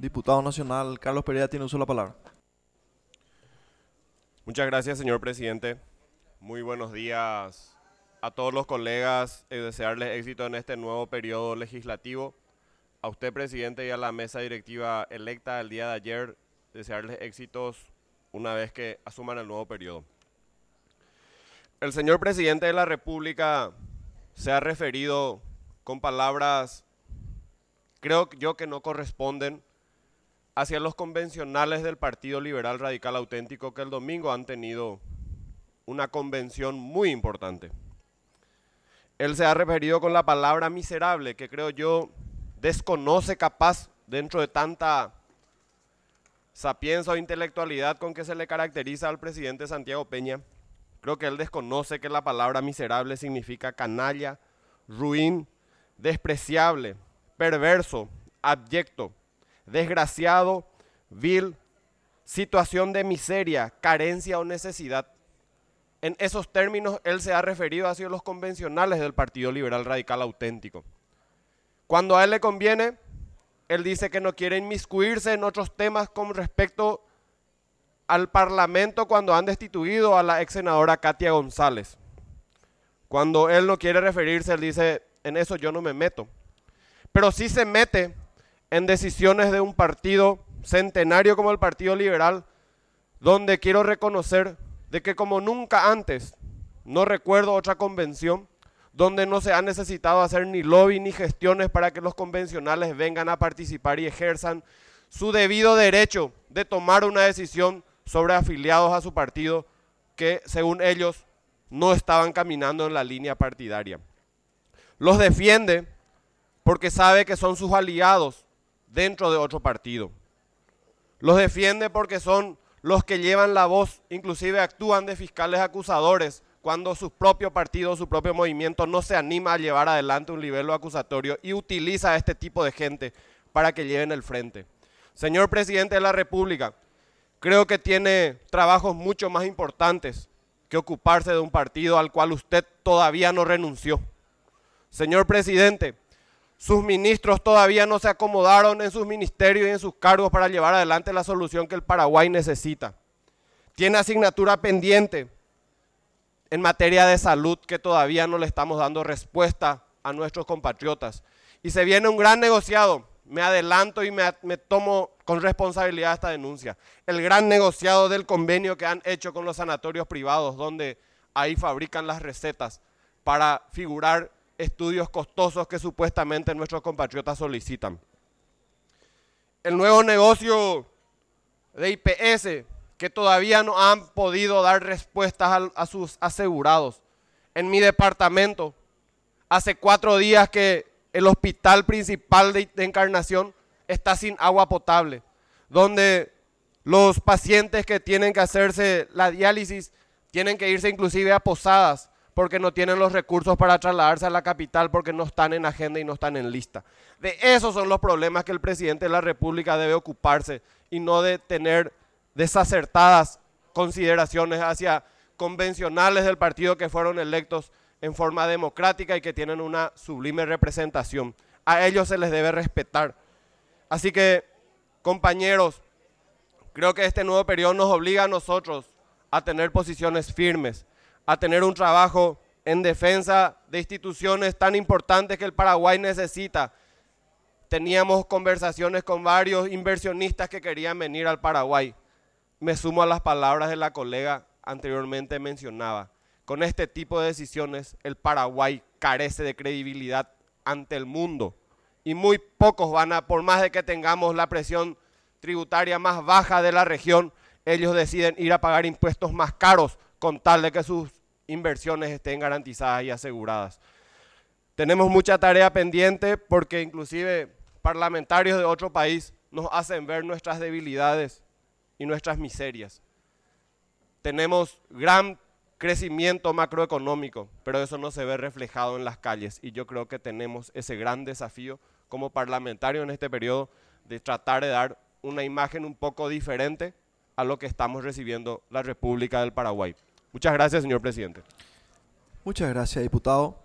Diputado nacional Carlos Pereira tiene uso de la palabra. Muchas gracias, señor presidente. Muy buenos días a todos los colegas y desearles éxito en este nuevo periodo legislativo. A usted, presidente, y a la mesa directiva electa el día de ayer, desearles éxitos una vez que asuman el nuevo periodo. El señor presidente de la República se ha referido con palabras, creo yo, que no corresponden hacia los convencionales del Partido Liberal Radical Auténtico, que el domingo han tenido una convención muy importante. Él se ha referido con la palabra miserable, que creo yo desconoce capaz, dentro de tanta sapiencia o intelectualidad con que se le caracteriza al presidente Santiago Peña. Creo que él desconoce que la palabra miserable significa canalla, ruin, despreciable, perverso, abyecto, desgraciado, vil, situación de miseria, carencia o necesidad. En esos términos él se ha referido hacia los convencionales del Partido Liberal Radical Auténtico. Cuando a él le conviene, él dice que no quiere inmiscuirse en otros temas con respecto al Parlamento cuando han destituido a la ex senadora Katia González. Cuando él no quiere referirse, él dice, en eso yo no me meto. Pero sí se mete en decisiones de un partido centenario como el Partido Liberal, donde quiero reconocer de que como nunca antes, no recuerdo otra convención donde no se ha necesitado hacer ni lobby ni gestiones para que los convencionales vengan a participar y ejerzan su debido derecho de tomar una decisión sobre afiliados a su partido que, según ellos, no estaban caminando en la línea partidaria. Los defiende porque sabe que son sus aliados dentro de otro partido. Los defiende porque son los que llevan la voz, inclusive actúan de fiscales acusadores cuando su propio partido, su propio movimiento no se anima a llevar adelante un libelo acusatorio y utiliza a este tipo de gente para que lleven el frente. Señor presidente de la República, creo que tiene trabajos mucho más importantes que ocuparse de un partido al cual usted todavía no renunció. Señor presidente, sus ministros todavía no se acomodaron en sus ministerios y en sus cargos para llevar adelante la solución que el Paraguay necesita. Tiene asignatura pendiente en materia de salud que todavía no le estamos dando respuesta a nuestros compatriotas. Y se viene un gran negociado, me adelanto y me tomo con responsabilidad esta denuncia. El gran negociado del convenio que han hecho con los sanatorios privados, donde ahí fabrican las recetas para figurar estudios costosos que supuestamente nuestros compatriotas solicitan. El nuevo negocio de IPS, que todavía no han podido dar respuestas a sus asegurados. En mi departamento, hace 4 días que el hospital principal de Encarnación está sin agua potable, donde los pacientes que tienen que hacerse la diálisis tienen que irse inclusive a Posadas, porque no tienen los recursos para trasladarse a la capital porque no están en agenda y no están en lista. De esos son los problemas que el presidente de la República debe ocuparse y no de tener desacertadas consideraciones hacia convencionales del partido que fueron electos en forma democrática y que tienen una sublime representación. A ellos se les debe respetar. Así que, compañeros, creo que este nuevo periodo nos obliga a nosotros a tener posiciones firmes, a tener un trabajo en defensa de instituciones tan importantes que el Paraguay necesita. Teníamos conversaciones con varios inversionistas que querían venir al Paraguay. Me sumo a las palabras de la colega anteriormente mencionaba. Con este tipo de decisiones, el Paraguay carece de credibilidad ante el mundo. Y muy pocos van a, por más de que tengamos la presión tributaria más baja de la región, ellos deciden ir a pagar impuestos más caros con tal de que sus inversiones estén garantizadas y aseguradas. Tenemos mucha tarea pendiente porque inclusive parlamentarios de otro país nos hacen ver nuestras debilidades y nuestras miserias. Tenemos gran crecimiento macroeconómico, pero eso no se ve reflejado en las calles y yo creo que tenemos ese gran desafío como parlamentarios en este periodo de tratar de dar una imagen un poco diferente a lo que estamos recibiendo la República del Paraguay. Muchas gracias, señor presidente. Muchas gracias, diputado.